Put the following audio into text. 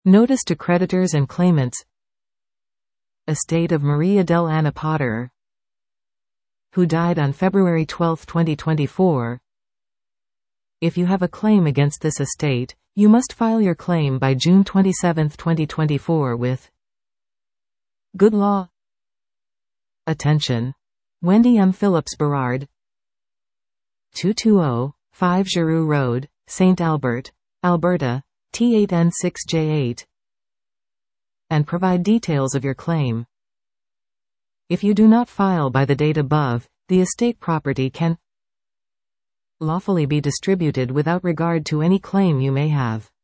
Notice to creditors and claimants. Estate of Maria del Anna Potter, who died on February 12, 2024. If you have a claim against this estate, you must file your claim by June 27, 2024 with Good Law. Attention! Wendy M. Phillips Berard, 220-5 Giroux Road, St. Albert, Alberta, T8N6J8, and provide details of your claim. If you do not file by the date above, the estate property can lawfully be distributed without regard to any claim you may have.